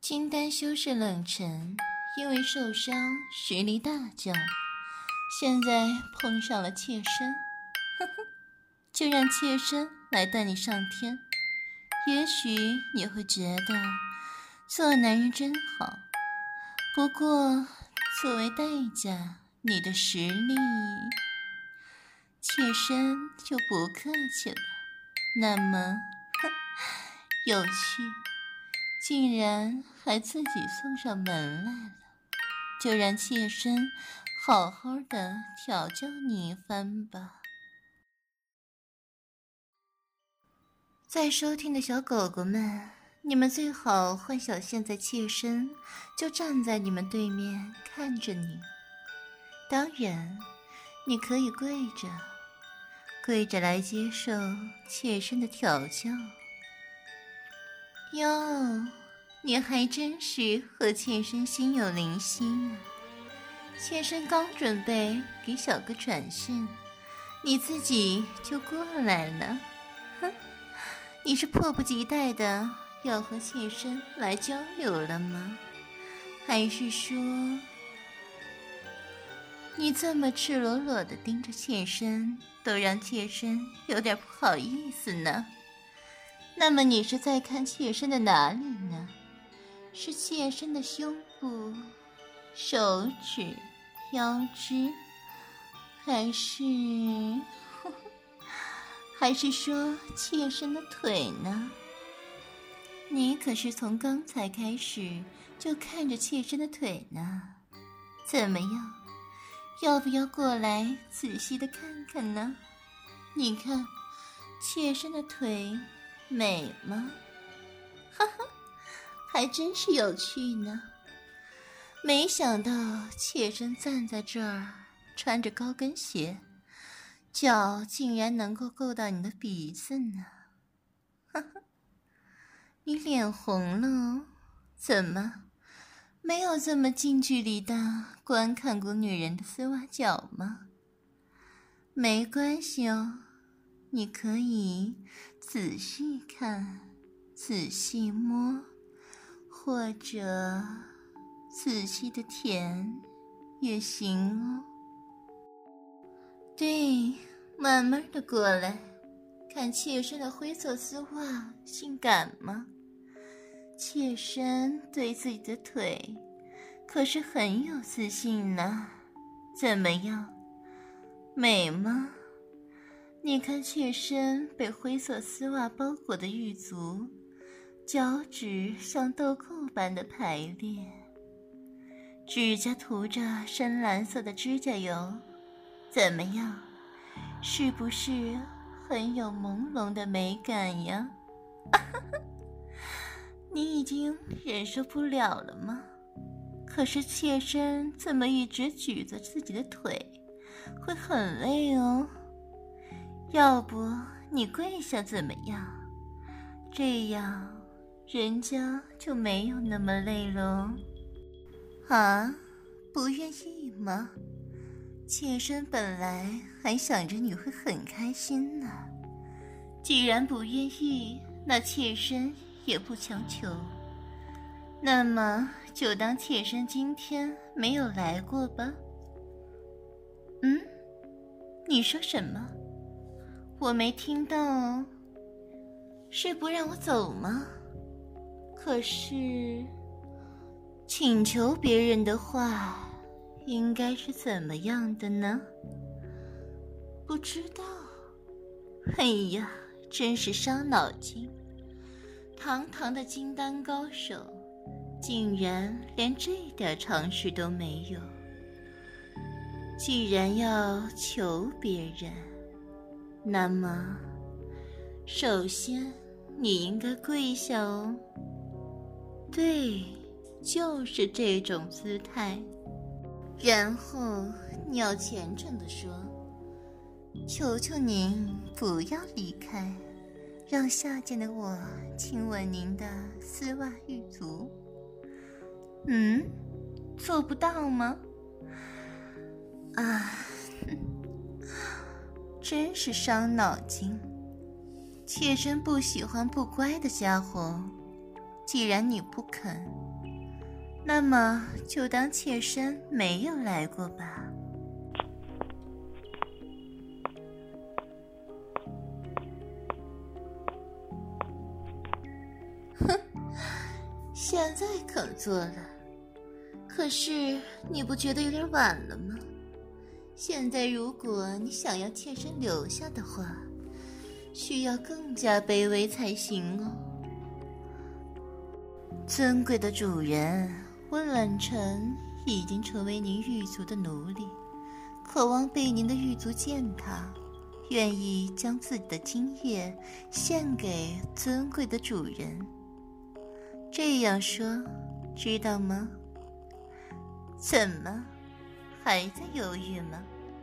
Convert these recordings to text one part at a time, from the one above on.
金丹修士冷沉，因为受伤实力大降，现在碰上了妾身，呵呵，就让妾身来带你上天。也许你会觉得做男人真好，不过作为代价，你的实力……妾身就不客气了。那么，有趣，竟然还自己送上门来了，就让妾身好好的调教你一番吧。在收听的小狗狗们，你们最好幻想现在妾身就站在你们对面看着你。当然，你可以跪着来接受妾身的调教。哟，你还真是和妾身心有灵犀啊！妾身刚准备给小哥传讯，你自己就过来了。哼，你是迫不及待的要和妾身来交流了吗？还是说你这么赤裸裸地盯着妾身，都让妾身有点不好意思呢？那么你是在看妾身的哪里呢？是妾身的胸部、手指、腰肢，还是说妾身的腿呢？你可是从刚才开始就看着妾身的腿呢，怎么样？要不要过来仔细的看看呢？你看，妾身的腿美吗？哈哈，还真是有趣呢。没想到妾身站在这儿，穿着高跟鞋，脚竟然能够够到你的鼻子呢。哈哈，你脸红了哦？怎么？没有这么近距离的观看过女人的丝袜脚吗？没关系哦，你可以仔细看，仔细摸，或者仔细的舔也行哦。对，慢慢的过来，看妾身的灰色丝袜性感吗？妾身对自己的腿可是很有自信呢，怎么样，美吗？你看妾身被灰色丝袜包裹的玉足，脚趾像豆蔻般的排列，指甲涂着深蓝色的指甲油，怎么样，是不是很有朦胧的美感呀？你已经忍受不了了吗？可是妾身这么一直举着自己的腿，会很累哦。要不你跪下怎么样？这样人家就没有那么累了。啊，不愿意吗？妾身本来还想着你会很开心呢。既然不愿意，那妾身也不强求。那么就当妾身今天没有来过吧。你说什么？我没听到哦。是不让我走吗？可是请求别人的话应该是怎么样的呢？不知道。哎呀，真是伤脑筋。堂堂的金丹高手，竟然连这点常识都没有。既然要求别人，那么首先你应该跪下哦。对，就是这种姿态。然后你要虔诚地说，求求您不要离开，让下贱的我亲吻您的丝袜玉足。做不到吗？啊，真是伤脑筋。妾身不喜欢不乖的家伙，既然你不肯， 那么就当妾身没有来过吧。哼，现在肯做了，可是你不觉得有点晚了吗？现在如果你想要妾身留下的话，需要更加卑微才行哦。尊贵的主人，我冷尘已经成为您狱卒的奴隶，渴望被您的狱卒践踏，愿意将自己的精液献给尊贵的主人。这样说，知道吗？怎么，还在犹豫吗？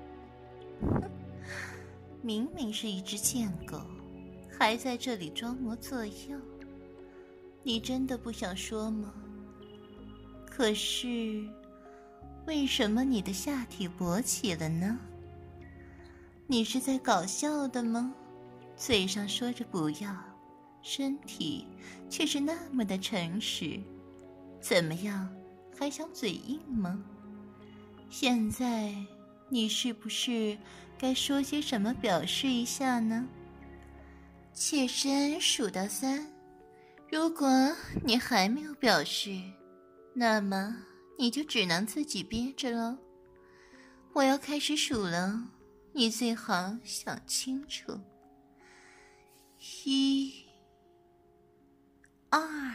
明明是一只贱狗，还在这里装模作样。你真的不想说吗？可是，为什么你的下体勃起了呢？你是在搞笑的吗？嘴上说着不要，身体却是那么的诚实。怎么样，还想嘴硬吗？现在你是不是该说些什么表示一下呢？妾身数到3，如果你还没有表示，那么你就只能自己憋着喽。我要开始数了，你最好想清楚。1、2，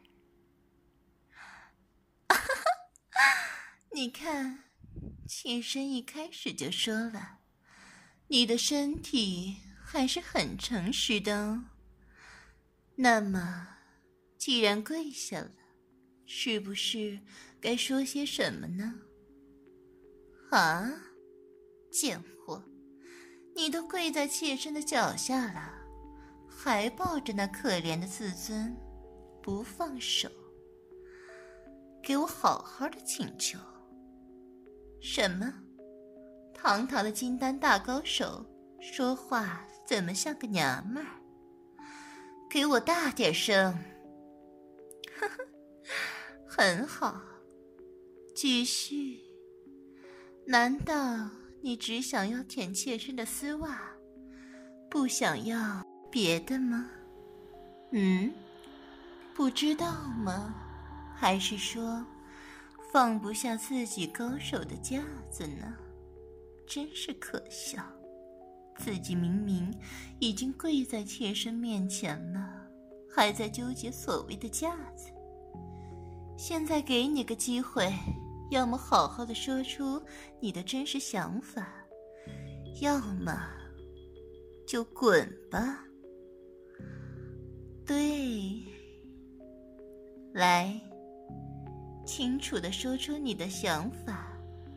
你看，妾身一开始就说了，你的身体还是很诚实的哦。那么，既然跪下了，是不是该说些什么呢？啊，贱货，你都跪在妾身的脚下了，还抱着那可怜的自尊不放手，给我好好的请求。什么？堂堂的金丹大高手，说话怎么像个娘们儿？给我大点声！呵呵，很好，继续。难道你只想要舔妾身的丝袜，不想要别的吗？不知道吗？还是说放不下自己高手的架子呢？真是可笑，自己明明已经跪在妾身面前了，还在纠结所谓的架子。现在给你个机会，要么好好的说出你的真实想法，要么就滚吧。对，来，清楚地说出你的想法。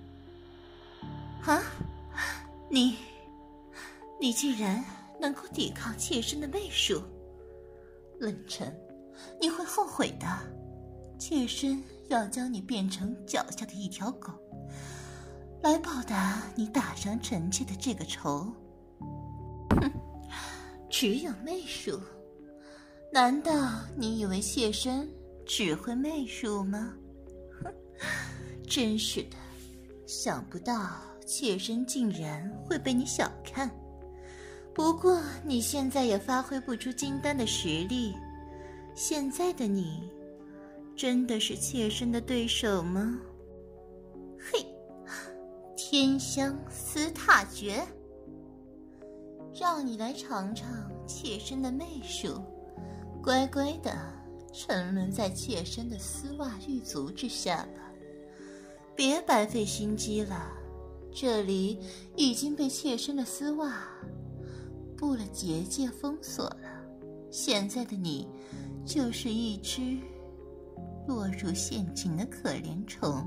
啊，你竟然能够抵抗妾身的媚术，冷尘，你会后悔的。妾身要将你变成脚下的一条狗，来报答你打伤臣妾的这个仇。哼，只有媚术？难道你以为妾身只会媚术吗？哼，真是的，想不到妾身竟然会被你小看。不过你现在也发挥不出金丹的实力，现在的你真的是妾身的对手吗？嘿，天香丝踏诀，让你来尝尝妾身的媚术，乖乖的沉沦在妾身的丝袜玉足之下吧，别白费心机了。这里已经被妾身的丝袜布了结界封锁了，现在的你就是一只落入陷阱的可怜虫。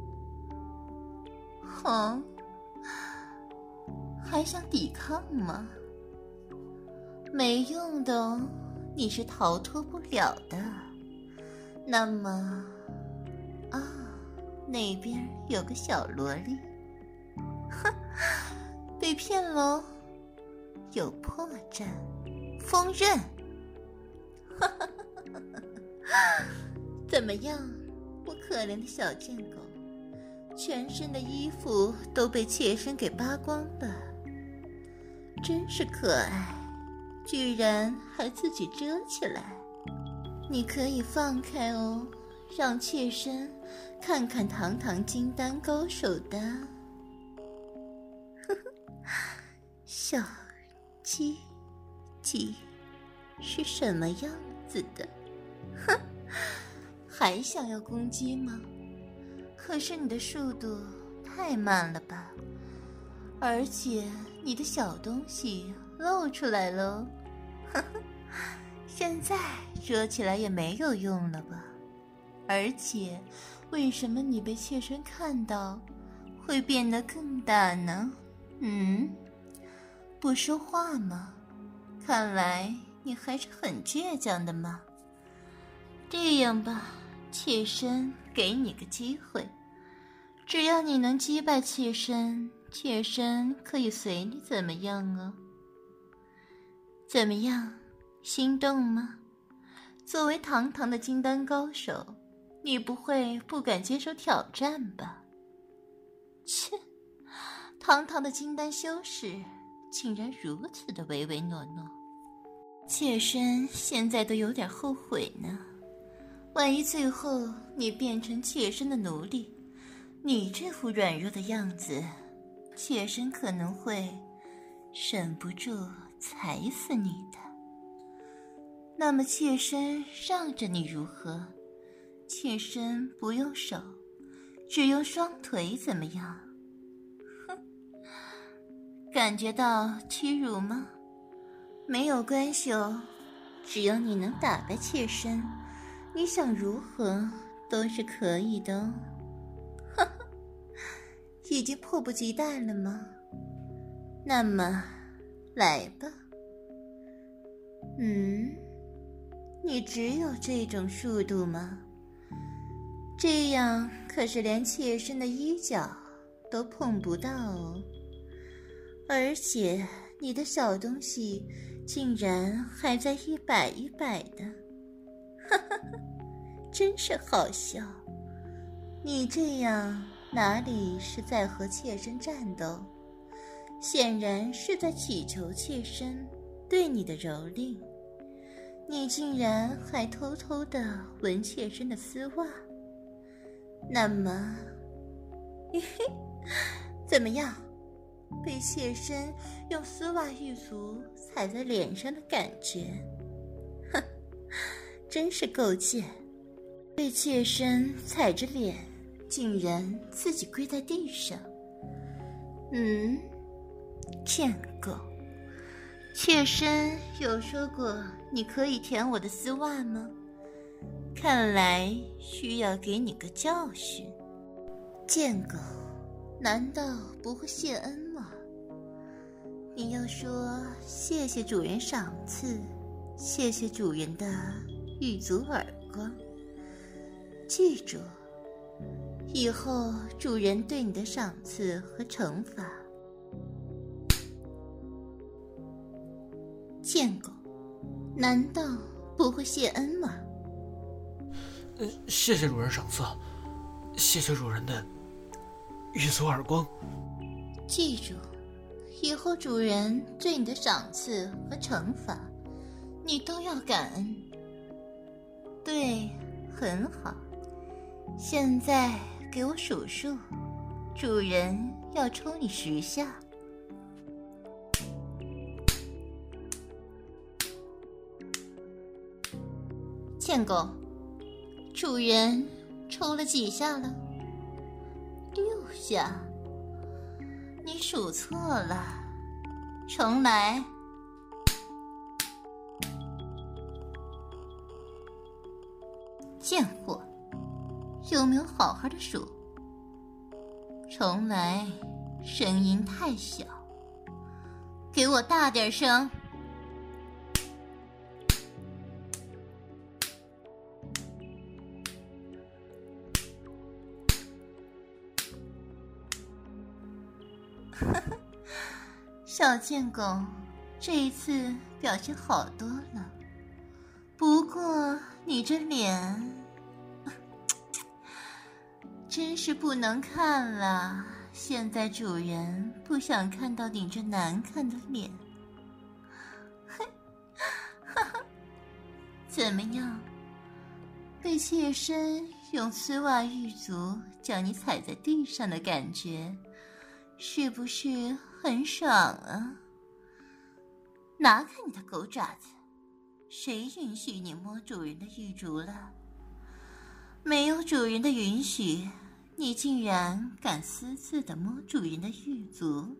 还想抵抗吗？没用的哦，你是逃脱不了的。那么，那边有个小萝莉，哼，被骗喽，有破绽，锋刃。怎么样， 我可怜的小贱狗，全身的衣服都被妾身给扒光了，真是可爱，居然还自己遮起来。你可以放开哦，让妾身看看堂堂金丹高手的小鸡鸡是什么样子的。哼，还想要攻击吗？可是你的速度太慢了吧，而且你的小东西露出来了。呵呵，现在遮起来也没有用了吧？而且为什么你被妾身看到会变得更大呢？不说话吗？看来你还是很倔强的嘛。这样吧，妾身给你个机会，只要你能击败妾身，妾身可以随你怎么样啊？怎么样，心动吗？作为堂堂的金丹高手，你不会不敢接受挑战吧？切，堂堂的金丹修士竟然如此的唯唯诺诺，妾身现在都有点后悔呢。万一最后你变成妾身的奴隶，你这副软弱的样子，妾身可能会忍不住踩死你的。那么妾身让着你如何？妾身不用手，只用双腿怎么样？哼，感觉到屈辱吗？没有关系哦，只要你能打败妾身，你想如何都是可以的哦。呵呵，已经迫不及待了吗？那么来吧。你只有这种速度吗？这样可是连妾身的衣角都碰不到哦。而且你的小东西竟然还在一摆一摆的，哈哈哈，真是好笑。你这样哪里是在和妾身战斗，显然是在祈求妾身对你的蹂躏。你竟然还偷偷地闻妾身的丝袜，那么，嘿嘿，怎么样？被妾身用丝袜玉足踩在脸上的感觉，哼，真是够贱！被妾身踩着脸，竟然自己跪在地上。贱狗！妾身有说过你可以舔我的丝袜吗？看来需要给你个教训。贱狗，难道不会谢恩吗？你要说谢谢主人赏赐，谢谢主人的玉足耳光。记住，以后主人对你的赏赐和惩罚。贱狗，难道不会谢恩吗？ 谢谢主人赏赐，谢谢主人的玉足耳光。 记住，以后主人对你的赏赐和惩罚，你都要感恩。对，很好。现在给我数数，主人要抽你10下。贱狗，主人抽了几下了？6下。你数错了，重来。贱货，有没有好好的数？重来，声音太小，给我大点声。小贱狗，这一次表现好多了，不过你这脸真是不能看了，现在主人不想看到你这难看的脸。怎么样？被妾身用丝袜玉足将你踩在地上的感觉，是不是很爽啊？拿开你的狗爪子！谁允许你摸主人的玉足了？没有主人的允许，你竟然敢私自地摸主人的玉足？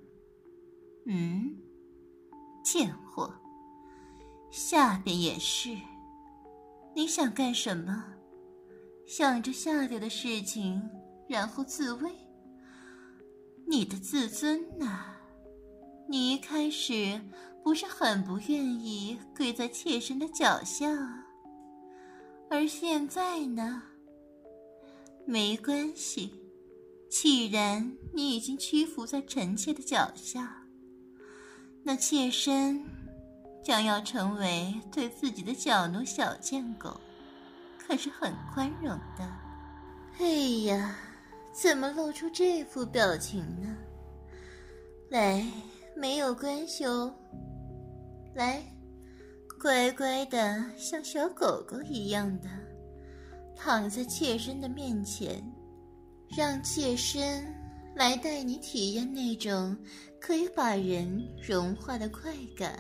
贱货！下边也是。你想干什么？想着下流的事情，然后自慰？你的自尊啊！你一开始不是很不愿意跪在妾身的脚下啊？而现在呢？没关系，既然你已经屈服在臣妾的脚下，那妾身将要成为对自己的脚奴小贱狗，可是很宽容的。哎呀，怎么露出这副表情呢？来，没有关系哦。来，乖乖的像小狗狗一样的躺在妾身的面前，让妾身来带你体验那种可以把人融化的快感。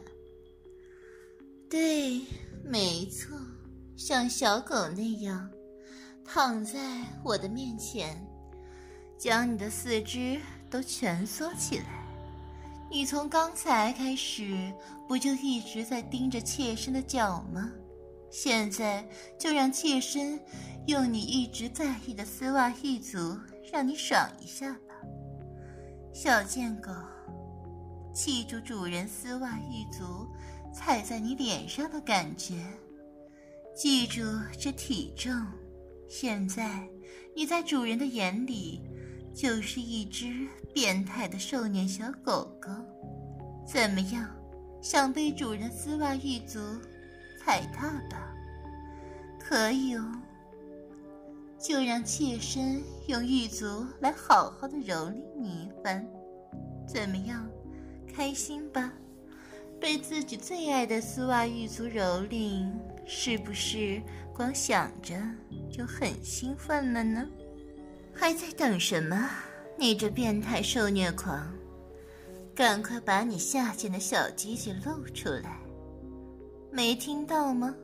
对，没错，像小狗那样躺在我的面前，将你的四肢都蜷缩起来。你从刚才开始不就一直在盯着妾身的脚吗？现在就让妾身用你一直在意的丝袜玉足让你爽一下吧。小贱狗，记住主人丝袜玉足踩在你脸上的感觉，记住这体重。现在你在主人的眼里就是一只变态的受虐小狗狗。怎么样，想被主人丝袜玉足踩踏吧？可以哦，就让妾身用玉足来好好的蹂躏你一番。怎么样，开心吧？被自己最爱的丝袜玉足蹂躏，是不是光想着就很兴奋了呢？还在等什么？你这变态受虐狂，赶快把你下贱的小鸡鸡露出来！没听到吗？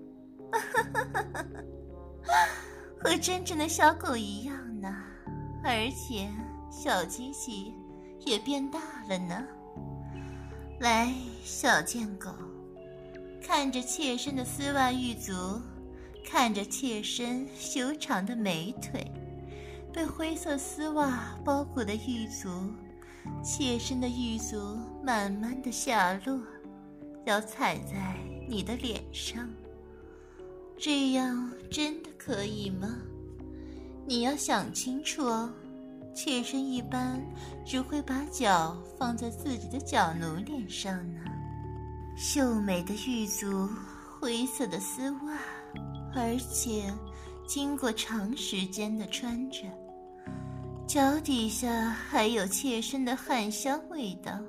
和真正的小狗一样呢，而且小鸡鸡也变大了呢。来，小贱狗，看着妾身的丝袜玉足，看着妾身修长的美腿，被灰色丝袜包裹的玉足，妾身的玉足慢慢的下落，要踩在你的脸上。这样真的可以吗？你要想清楚哦。妾身一般只会把脚放在自己的脚奴脸上呢。秀美的玉足，灰色的丝袜，而且经过长时间的穿着，脚底下还有妾身的汗香味道。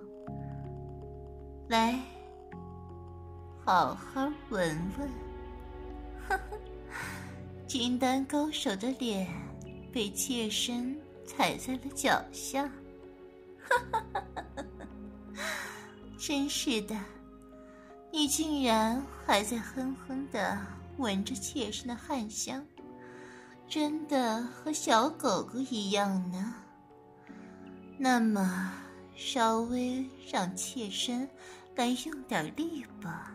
来，好好闻闻。呵呵，金丹高手的脸被妾身踩在了脚下。真是的，你竟然还在哼哼地闻着妾身的汗香，真的和小狗狗一样呢。那么稍微让妾身来用点力吧。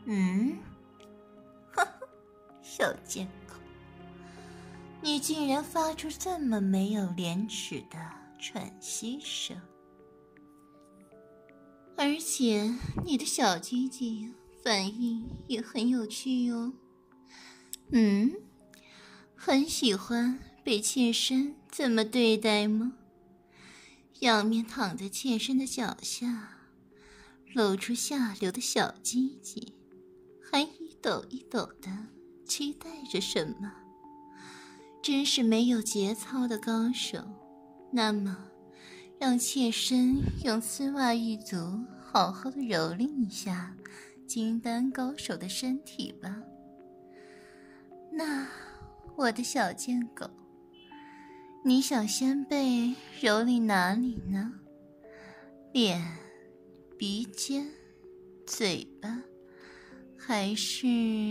小贱狗，你竟然发出这么没有廉耻的喘息声，而且你的小鸡鸡反应也很有趣哦。很喜欢被妾身这么对待吗？仰面躺在妾身的脚下，露出下流的小鸡鸡，还一抖一抖的期待着什么？ 真是没有节操的高手。那么，让妾身用丝袜玉足好好的蹂躏一下金丹高手的身体吧。那，我的小贱狗，你想先被蹂躏哪里呢？脸、鼻尖、嘴巴，还是……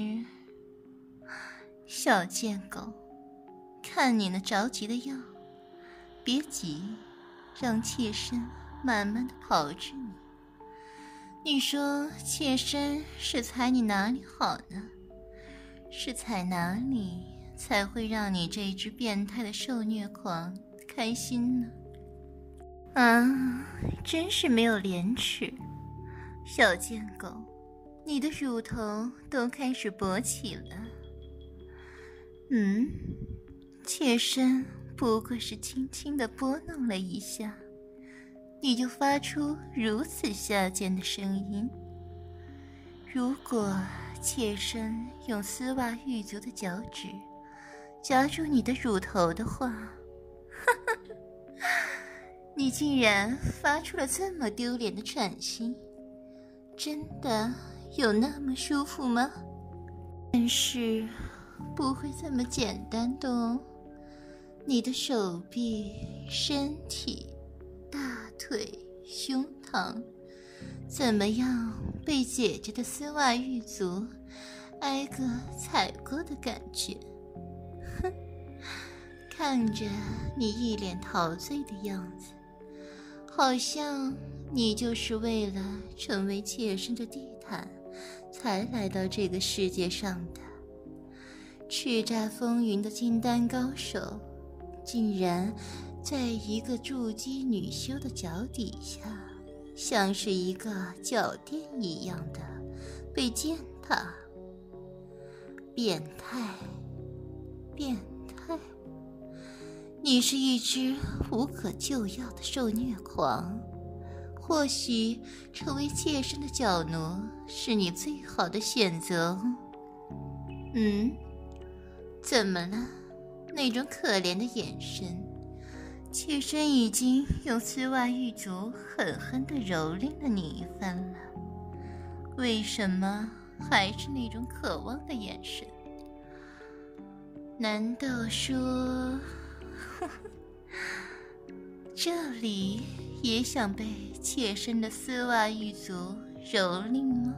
小贱狗，看你那着急的样，别急，让妾身慢慢的炮制你。你说妾身是踩你哪里好呢？是踩哪里才会让你这只变态的受虐狂开心呢？啊，真是没有廉耻！小贱狗，你的乳头都开始勃起了。妾身不过是轻轻地拨弄了一下，你就发出如此下贱的声音。如果妾身用丝袜玉足的脚趾夹住你的乳头的话，你竟然发出了这么丢脸的喘息，真的有那么舒服吗？但是不会这么简单的哦。你的手臂、身体、大腿、胸膛，怎么样被姐姐的丝袜玉足挨个踩过的感觉？哼，看着你一脸陶醉的样子，好像你就是为了成为妾身的地毯才来到这个世界上的。叱咤风云的金丹高手，竟然在一个筑基女修的脚底下，像是一个脚垫一样的被践踏。变态，变态！你是一只无可救药的受虐狂，或许成为妾身的脚奴是你最好的选择。怎么了？那种可怜的眼神，妾身已经用丝袜玉足狠狠地蹂躏了你一番了，为什么还是那种渴望的眼神？难道说这里也想被妾身的丝袜玉足蹂躏吗？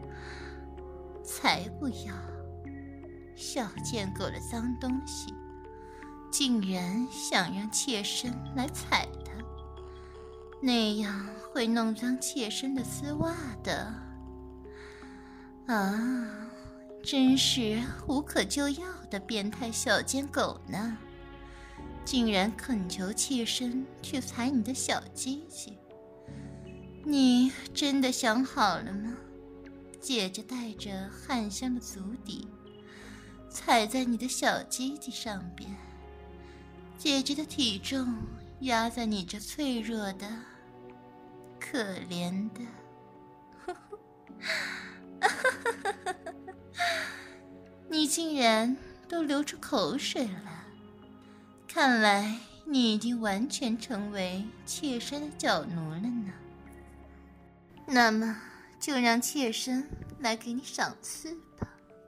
才不要！小贱狗的脏东西，竟然想让妾身来踩它，那样会弄脏妾身的丝袜的。啊，真是无可救药的变态小贱狗呢，竟然恳求妾身去踩你的小鸡鸡。你真的想好了吗？姐姐带着汗香的足底踩在你的小鸡鸡上边，姐姐的体重压在你这脆弱的、可怜的，你竟然都流出口水了。看来你已经完全成为妾身的脚奴了呢。那么就让妾身来给你赏赐吧。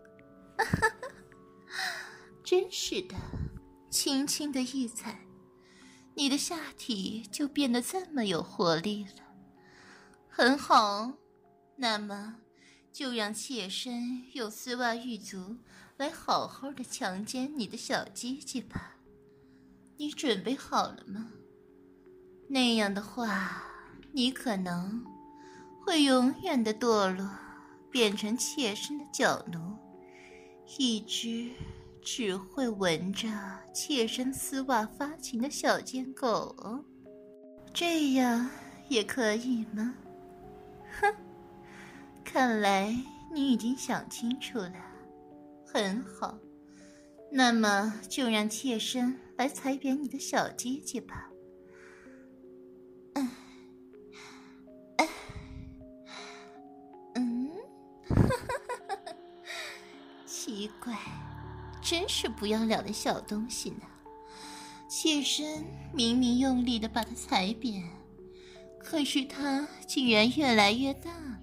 真是的，轻轻的一踩，你的下体就变得这么有活力了。很好，那么就让妾身用丝袜玉足来好好的强奸你的小鸡鸡吧。你准备好了吗？那样的话，你可能会永远的堕落，变成妾身的脚奴，一只只会闻着妾身丝袜发情的小贱狗哦。这样也可以吗？哼，看来你已经想清楚了。很好，那么就让妾身来踩扁你的小鸡鸡吧。奇怪， 真是不要脸的小东西呢！妾身明明用力地把它踩扁，可是它竟然越来越大了。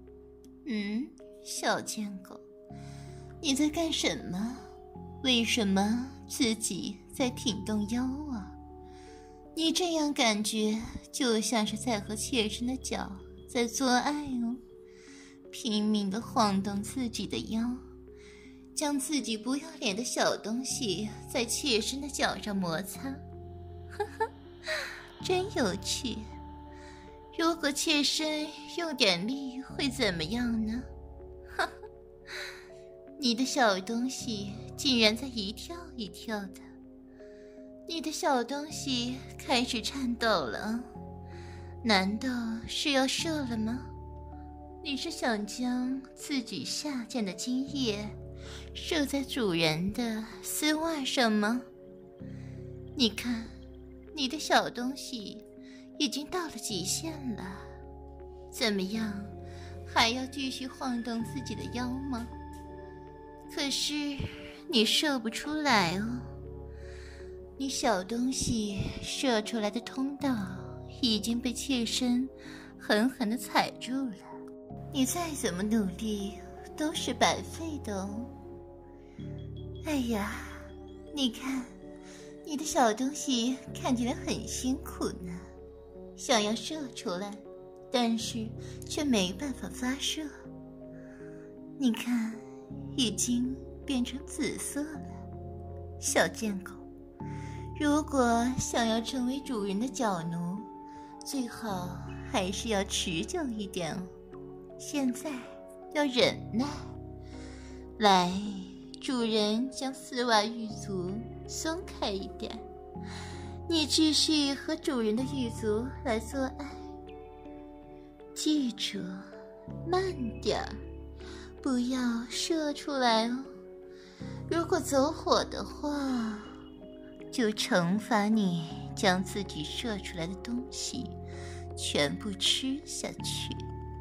小贱狗，你在干什么？为什么自己在挺动腰啊？你这样感觉就像是在和妾身的脚在做爱哦，拼命地晃动自己的腰，将自己不要脸的小东西在妾身的脚上摩擦，呵呵，真有趣。如果妾身用点力会怎么样呢？呵呵，你的小东西竟然在一跳一跳的，你的小东西开始颤抖了，难道是要射了吗？你是想将自己下贱的精液射在主人的丝袜上吗？你看，你的小东西已经到了极限了，怎么样，还要继续晃动自己的腰吗？可是你射不出来哦，你小东西射出来的通道已经被妾身狠狠地踩住了，你再怎么努力都是白费的哦。哎呀，你看，你的小东西看起来很辛苦呢，想要射出来，但是却没办法发射。你看，已经变成紫色了。小贱狗，如果想要成为主人的脚奴，最好还是要持久一点哦。现在要忍耐。来，主人将丝袜玉足松开一点，你继续和主人的玉足来做爱。记住，慢点儿，不要射出来哦。如果走火的话，就惩罚你将自己射出来的东西全部吃下去。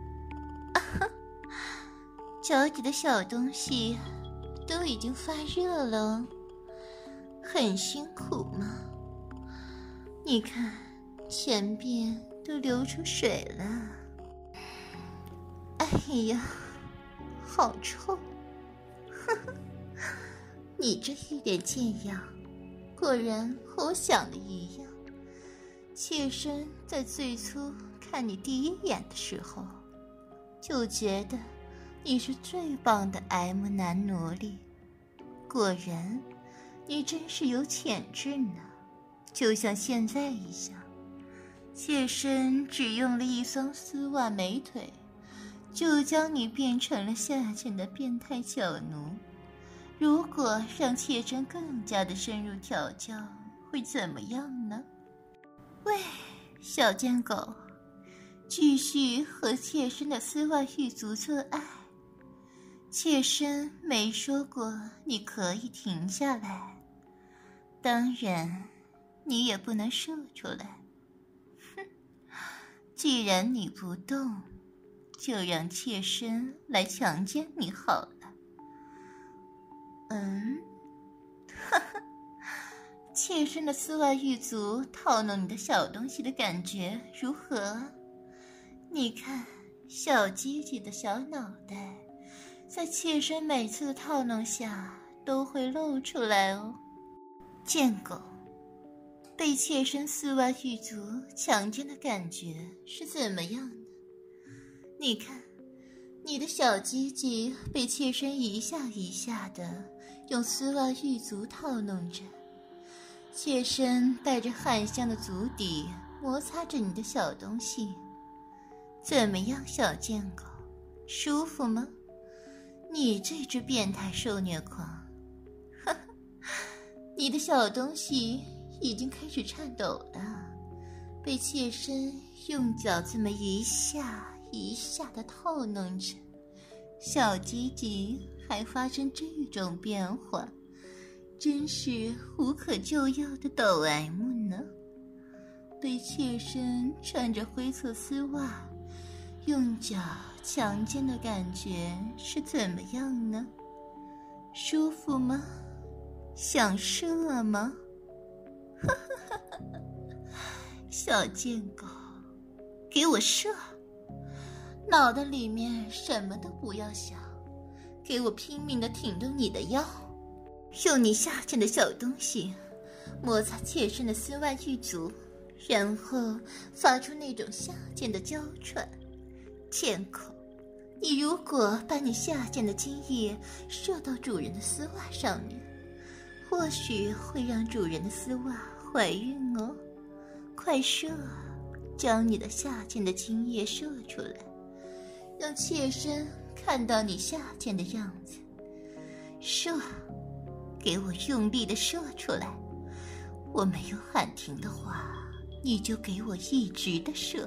脚底的小东西都已经发热了，很辛苦吗？你看，前边都流出水了。哎呀，好臭！呵呵，你这一脸贱样，果然和我想的一样。妾身在最初看你第一眼的时候，就觉得你是最棒的 M 男奴隶。果然，你真是有潜质呢，就像现在一样。妾身只用了一双丝袜美腿，就将你变成了下贱的变态脚奴。如果让妾身更加的深入调教，会怎么样呢？喂，小贱狗，继续和妾身的丝袜玉足做爱。妾身没说过你可以停下来，当然，你也不能射出来。哼，既然你不动，就让妾身来强奸你好了。哈哈，妾身的丝袜玉足套弄你的小东西的感觉如何？你看，小鸡鸡的小脑袋在妾身每次的套弄下都会露出来哦。贱狗，被妾身丝袜玉足强奸的感觉是怎么样的？你看，你的小鸡鸡被妾身一下一下的用丝袜玉足套弄着，妾身带着汗香的足底摩擦着你的小东西。怎么样，小贱狗，舒服吗？你这只变态受虐狂，呵呵，你的小东西已经开始颤抖了，被妾身用脚这么一下一下的套弄着，小鸡鸡还发生这种变化，真是无可救药的抖 M 呢。被妾身穿着灰色丝袜用脚强奸的感觉是怎么样呢？舒服吗？ 想射吗？小贱狗，给我射！脑袋里面什么都不要想，给我拼命地挺动你的腰，用你下贱的小东西摩擦妾身的丝袜玉足，然后发出那种下贱的娇喘。贱狗，你如果把你下贱的精液射到主人的丝袜上面，或许会让主人的丝袜怀孕哦。快射，将你的下贱的精液射出来，让妾身看到你下贱的样子。射，给我用力的射出来。我没有喊停的话，你就给我一直的射。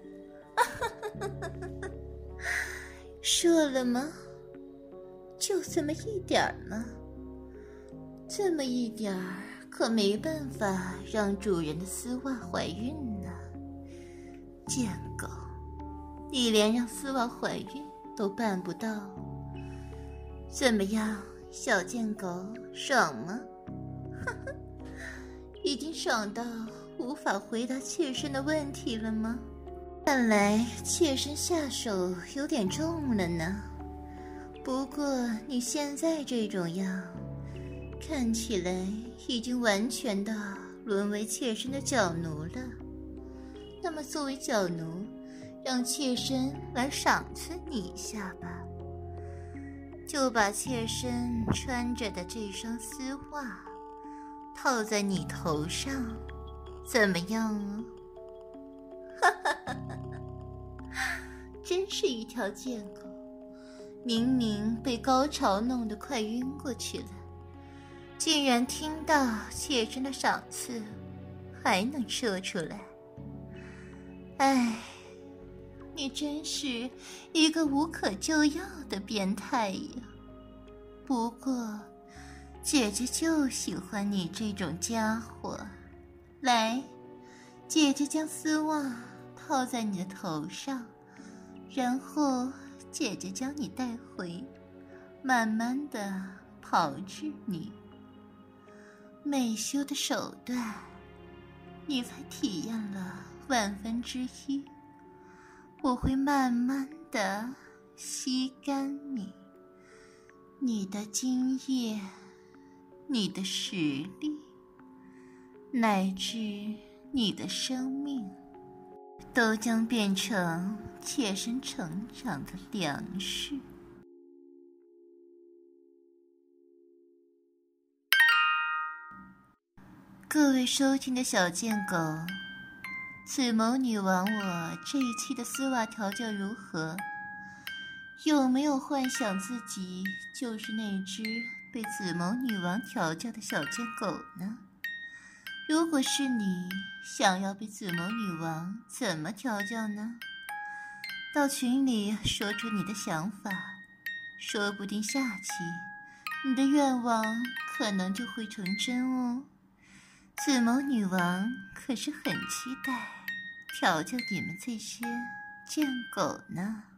射了吗？就这么一点儿吗？这么一点儿可没办法让主人的丝袜怀孕呢。贱狗，你连让丝袜怀孕都办不到。怎么样，小贱狗，爽吗？已经爽到无法回答妾身的问题了吗？看来妾身下手有点重了呢。不过你现在这种样，看起来已经完全的沦为妾身的脚奴了。那么作为脚奴，让妾身来赏赐你一下吧。就把妾身穿着的这双丝袜套在你头上，怎么样啊？真是一条贱狗，明明被高潮弄得快晕过去了，竟然听到妾身的赏赐，还能射出来。哎，你真是一个无可救药的变态呀！不过，姐姐就喜欢你这种家伙。来，姐姐将丝袜套在你的头上，然后姐姐将你带回，慢慢地炮制你。美秀的手段，你才体验了1/1000。我会慢慢地吸干你，你的精液，你的实力，乃至你的生命，都将变成妾身成长的粮食。各位收听的小贱狗，紫眸女王我这一期的丝袜调教如何？有没有幻想自己就是那只被紫眸女王调教的小贱狗呢？如果是你，想要被紫眸女王怎么调教呢？到群里说出你的想法，说不定下期你的愿望可能就会成真哦。紫眸女王可是很期待调教你们这些贱狗呢。